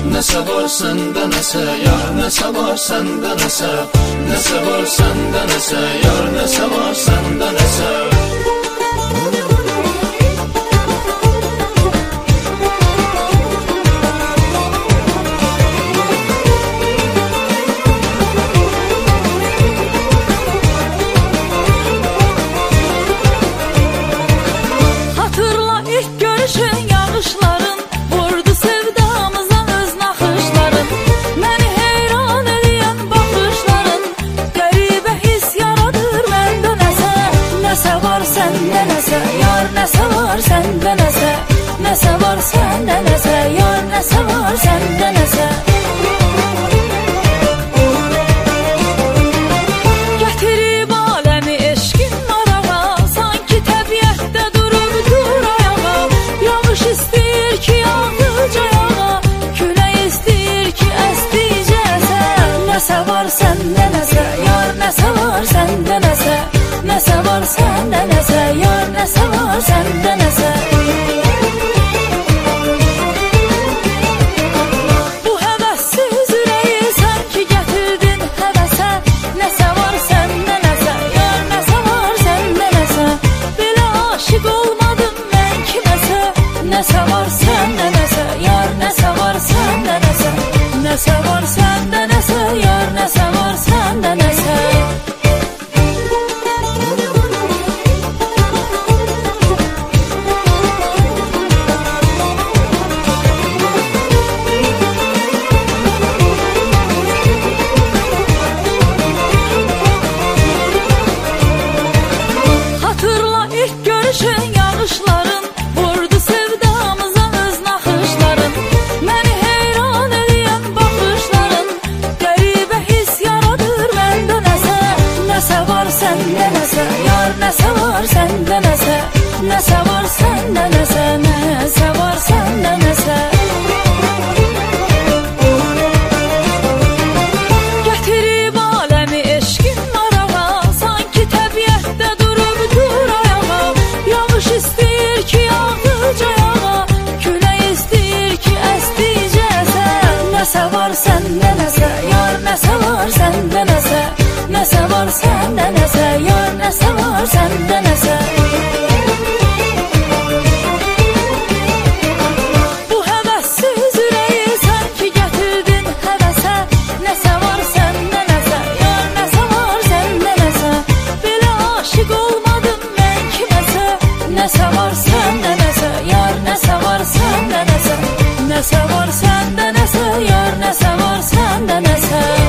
Nəsə var səndə nəsə, yar, nəsə var səndə nəsə, nəsə var səndə nəsə, yar, nəsə var səndə nəsə. Hatırla ilk görüşün yağışların vurdu sevdamıza öz naxışların. Məni heyran edən baxışların qəribə his yaradır məndə nəsə. Nəsə var səndə nəsə, yar, nəsə var səndə nəsə, nəsə var səndə nəsə, yar, nəsə var səndə nəsə. Gətirib aləmi eşqin arağa, sanki təbiətdə durur dur ayağa. Yağış istəyir ki yağıcayağa, külək istəyir ki əsdicəsə. Nəsə var səndə nəsə, yar, nəsə var səndə nəsə, nəsə var səndə nəsə, yar, nəsə var səndə nəsə. Bu həvəssiz ürəyi sən ki gətirdin həvəsə. Nəsə var səndə nəsə, yar, nəsə var səndə nəsə. Belə aşiq olmadım mən kiməsə. Nəsə var səndə nəsə, yar, nəsə var səndə nəsə, nəsə var səndə nəsə, yar, nəsə var səndə nəsə. Hatırla ilk görüşün yağışların vurdu sevdamıza öz naxışların. Məni heyran edən baxışların qəribə his yaradır məndə nəsə. Nəsə var səndə nəsə, yar, nəsə var səndə nəsə, nəsə var səndə nəsə, nəsə var səndə nəsə. Gətirib aləmi eşqin arağa, sanki təbiətdə durur dur ayağa. Yağış istəyir ki yağıcayağa, külək istəyir ki əsdicəsə. Nəsə var səndə nəsə, yar, nəsə var səndə nəsə, nəsə var səndə nəsə, yar, nəsə var səndə nəsə. Bu həvəssiz ürəyi sən ki gətirdin həvəsə. Nəsə var səndə nəsə, yar, nəsə var səndə nəsə. Belə aşiq olmadım mən kiməsə. Nəsə var səndə nəsə, yar, nəsə var səndə nəsə, nəsə var səndə nəsə, yar, nəsə var səndə nəsə.